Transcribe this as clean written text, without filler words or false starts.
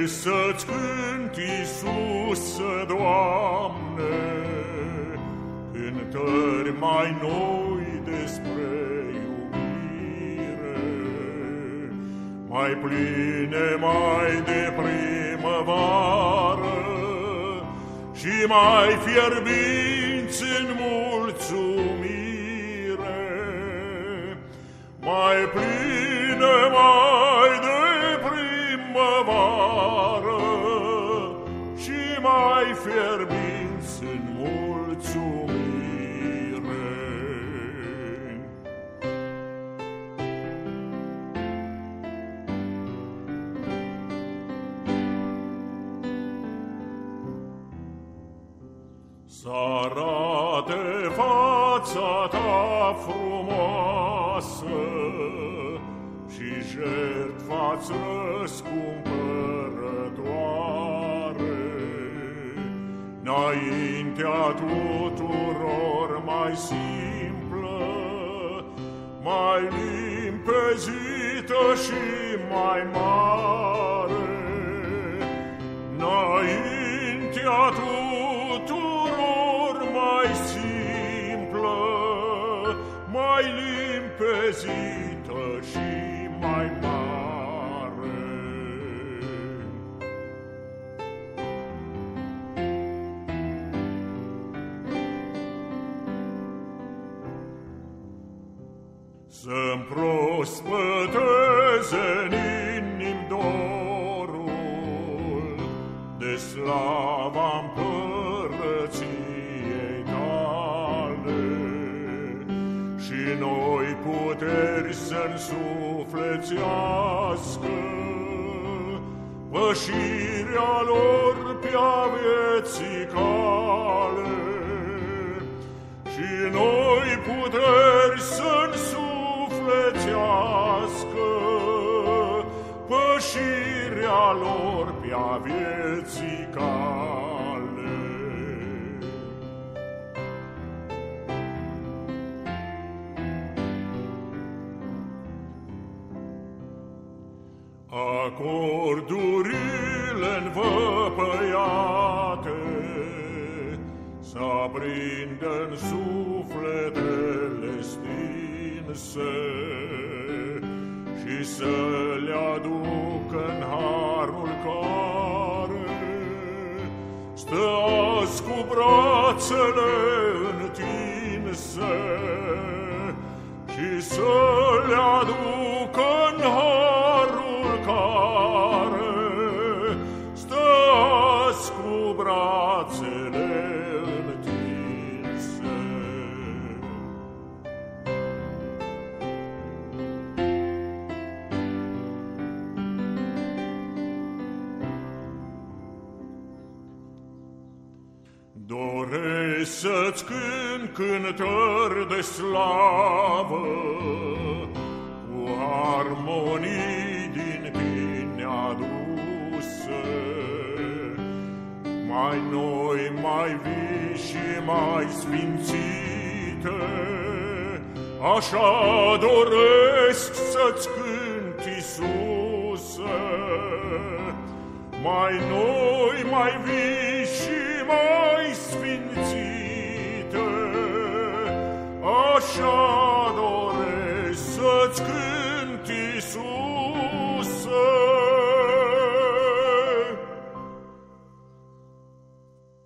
să-ți cânt, Iisuse, Doamne, cântări mai noi despre iubire, mai pline, mai de primăvară și mai fierbinți în mulțumire, mai pline, mai de primăvară și mai fierbinți în mulțumire. S-arate fața ta frumoasă și jertfa-ți răscumpărătoare, înaintea tuturor mai simplă, mai limpezită și mai mare, înaintea tuturor mai simplă, mai limpezită și mai mare. Să-mi prospăteze în inim dorul de slava împărăției tale și noi puteri să-mi sufletească pășirea lor pe-a vieții cale, și noi puteri să-mi sufletească pășirea lor pe-a vieții cale. Acordurile învăpăiate s-aprindă-n sufletele stinse și să le aducă-n harul care stă azi cu brațele întinse, și să le aducă-n harul care stă azi cu brațele întinse. Doresc să-ți cânt cântări de slavă, cu armonii din tine aduse, mai noi, mai vii și mai sfințite. Așa doresc să-ți cânt, Iisuse, mai noi, mai vii și mai sfințite. Așa doresc să-ți cânt, Iisuse,